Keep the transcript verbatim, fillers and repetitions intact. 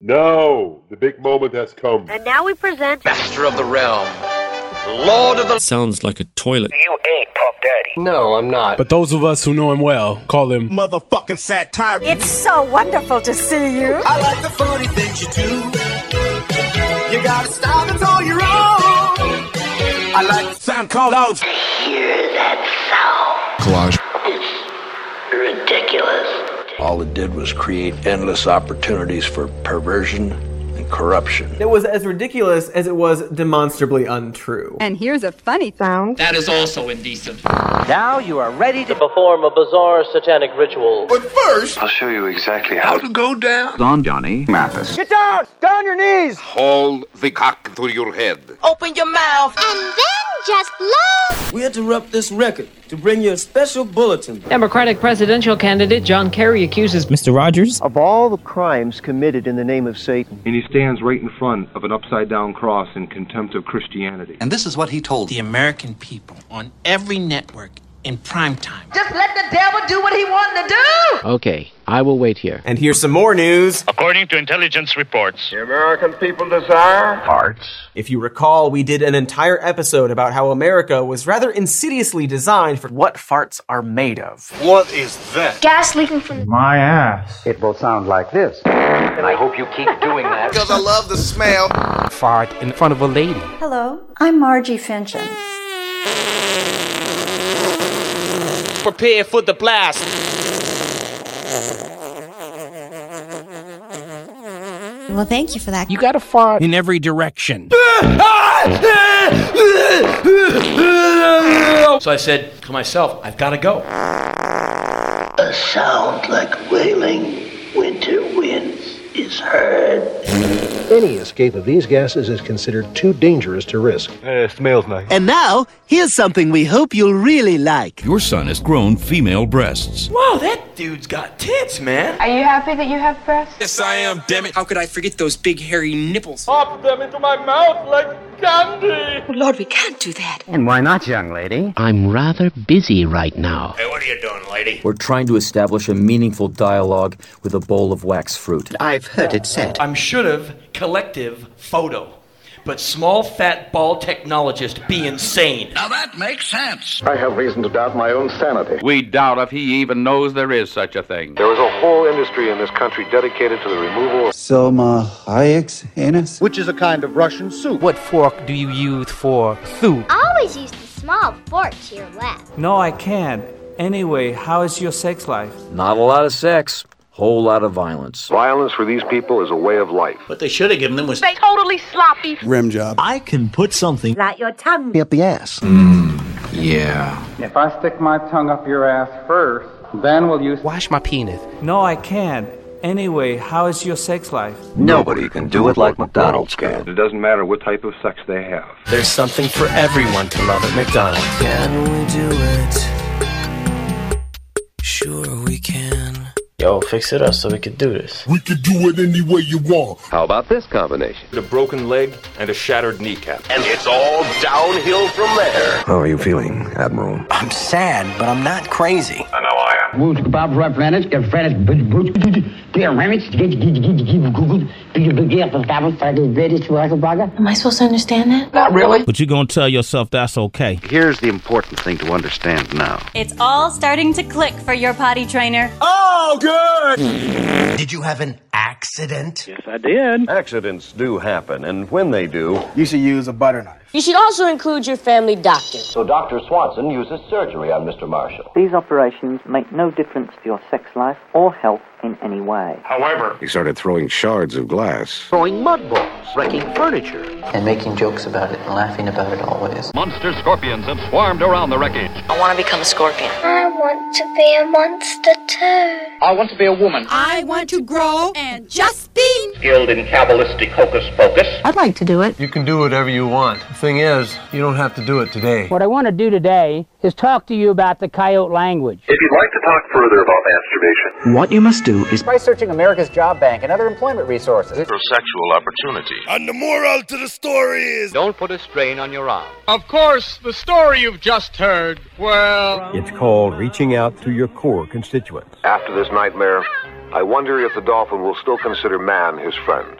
No, the big moment has come. And now we present Master of the Realm, Lord of the... Sounds like a toilet. You ain't Puff Daddy. No, I'm not. But those of us who know him well call him motherfucking satire. It's so wonderful to see you. I like the funny things you do. You got a style that's all your own. I like the sound called out. Hear that sound? Collage. It's ridiculous. All it did was create endless opportunities for perversion and corruption. It was as ridiculous as it was demonstrably untrue. And here's a funny sound. That is also indecent. Now you are ready to perform a bizarre satanic ritual. But first, I'll show you exactly how to go down. Don Johnny Mathis. Get down! Down on your knees! Hold the cock through your head. Open your mouth! And then just blow! We interrupt this record to bring you a special bulletin. Democratic presidential candidate John Kerry accuses Mister Rogers of all the crimes committed in the name of Satan. And he stands right in front of an upside-down cross in contempt of Christianity. And this is what he told the American people on every network in prime time. Just let the devil do what he wanted to do! Okay, I will wait here. And here's some more news. According to intelligence reports, the American people desire farts. If you recall, we did an entire episode about how America was rather insidiously designed for what farts are made of. What is that? Gas leaking from my ass. It will sound like this. And I hope you keep doing that. Because I love the smell. Fart in front of a lady. Hello, I'm Margie Fincham. Prepare for the blast. Well, thank you for that. You gotta fart in every direction. So I said to myself, I've got to go. A sound like wailing winter winds is heard. Any escape of these gases is considered too dangerous to risk. Uh, smells nice. And now, here's something we hope you'll really like. Your son has grown female breasts. Wow, that dude's got tits, man. Are you happy that you have breasts? Yes, I am, damn it. How could I forget those big hairy nipples? Pop them into my mouth like candy. Oh, Lord, we can't do that. And why not, young lady? I'm rather busy right now. Hey, what are you doing, lady? We're trying to establish a meaningful dialogue with a bowl of wax fruit. I've heard it said. I'm should've collective photo. But small, fat, bald technologist be insane. Now that makes sense. I have reason to doubt my own sanity. We doubt if he even knows there is such a thing. There is a whole industry in this country dedicated to the removal of Selma Hayek's anus, which is a kind of Russian soup. What fork do you use for soup? I always use the small fork to your left. No, I can't. Anyway, how is your sex life? Not a lot of sex. Whole lot of violence. Violence for these people is a way of life. What they should have given them was... They totally sloppy. rim job. I can put something Like your tongue up the ass. Mm, yeah. If I stick my tongue up your ass first, then will you... Wash my penis. No, I can't. Anyway, how is your sex life? Nobody can do it like McDonald's can. It doesn't matter what type of sex they have. There's something for everyone to love at McDonald's. Can we do it? Sure we can. Yo, fix it up so we can do this. We can do it any way you want. How about this combination? A broken leg and a shattered kneecap. And it's all downhill from there. How are you feeling, Admiral? I'm sad, but I'm not crazy. I know I am. Am I supposed to understand that? Not really. But you're gonna tell yourself that's okay. Here's the important thing to understand now. It's all starting to click for your potty trainer. Oh, good. Did you have an accident? Yes, I did. Accidents do happen, and when they do... You should use a butter knife. You should also include your family doctor. So Doctor Swanson uses surgery on Mister Marshall. These operations make no difference to your sex life or health in any way. However, He started throwing shards of glass. Throwing mud balls, wrecking furniture. And making jokes about it and laughing about it always. monster scorpions have swarmed around the wreckage. I want to become a scorpion. I want to be a monster too. I want to be a woman. I want to grow and just be. Skilled in Kabbalistic hocus pocus. I'd like to do it. You can do whatever you want. The thing is, you don't have to do it today. What I want to do today is talk to you about the coyote language. if you'd like to talk further about masturbation, What you must do is Try searching America's Job Bank and other employment resources. for sexual opportunity. And the moral to the story is... Don't put a strain on your arm. Of course, the story you've just heard, well... It's called reaching out to your core constituents. After this nightmare, I wonder if the dolphin will still consider man his friend.